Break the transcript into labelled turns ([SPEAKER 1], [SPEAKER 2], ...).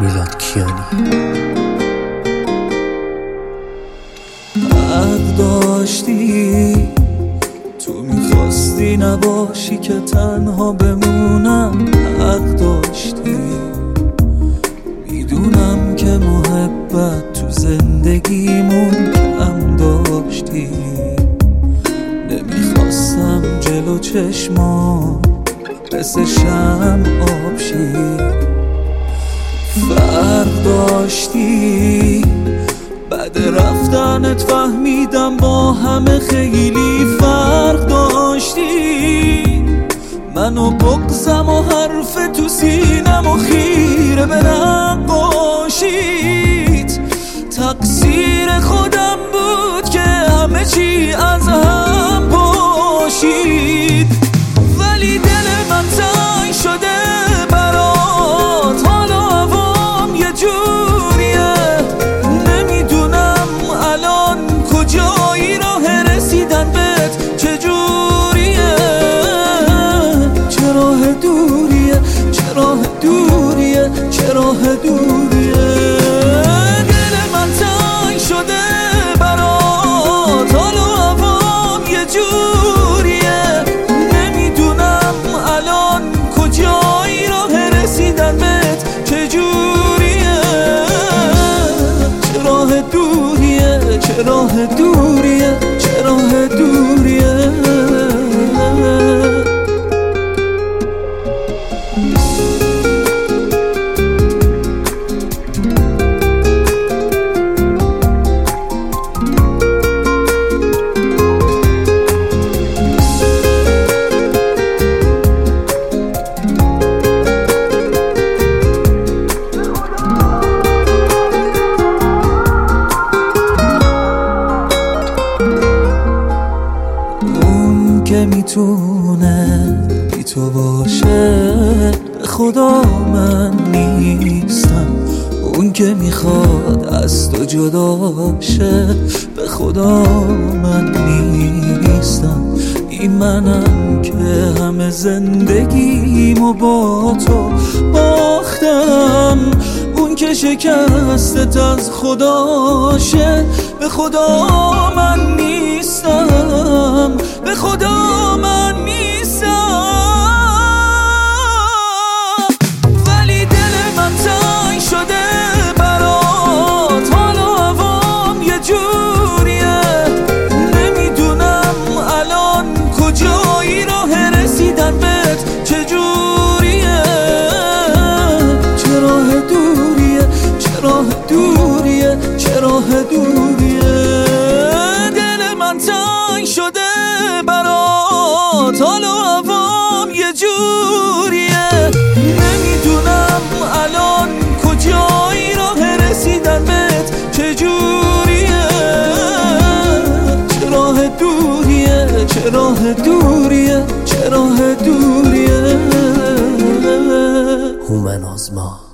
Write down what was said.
[SPEAKER 1] میلاد کیانی.
[SPEAKER 2] حق داشتی تو میخواستی نباشی که تنها بمونم، حق داشتی میدونم که محبت تو زندگیمون کم داشتی، نمیخواستم جلو چشمام مثل شمع آب شی. فرق داشتی بعد رفتنت فهمیدم با همه خیلی فرق داشتی، منو بغضم و حرف تو سینم و خیره به نقاشیت. تقصیر خودم بود که همه چی از هم پاشید، ولی دل من تنگ شده برات، حالا هوام یه جوریه، نمیدونم الان کجایی، راه رسیدن بهت چجوریه، چه راه دوریه، چه راه دوریه، چه راه دوریه. دل من تنگ شده برات، حالا هوام یه جوریه، نمیدونم الان کجایی، راه رسیدن بهت چجوریه، چه راه دوریه، چه راه دوریه، چه راه دوریه. که میتونه بی تو باشه، به خدا من نیستم. اون که میخواد از تو جدا شه، به خدا من نیستم. این منم که همه زندگیمو با تو باختم. اون که شکستت از خدا شه، به خدا من نیستم، به خدا من نیستم. ولی دل من تنگ شده برات، حالا هوام یه جوریه، نمیدونم الان کجایی، راه رسیدن بهت چجوریه، چه راه دوریه، چه راه دوریه، چه راه دوریه. دل من تنگ شده برات، حالا هوام یه جوریه، نمیدونم الان کجایی، راه رسیدن بهت چجوریه، چه راه دوریه، چه راه دوریه، چه راه دوریه.
[SPEAKER 1] هومن آزما.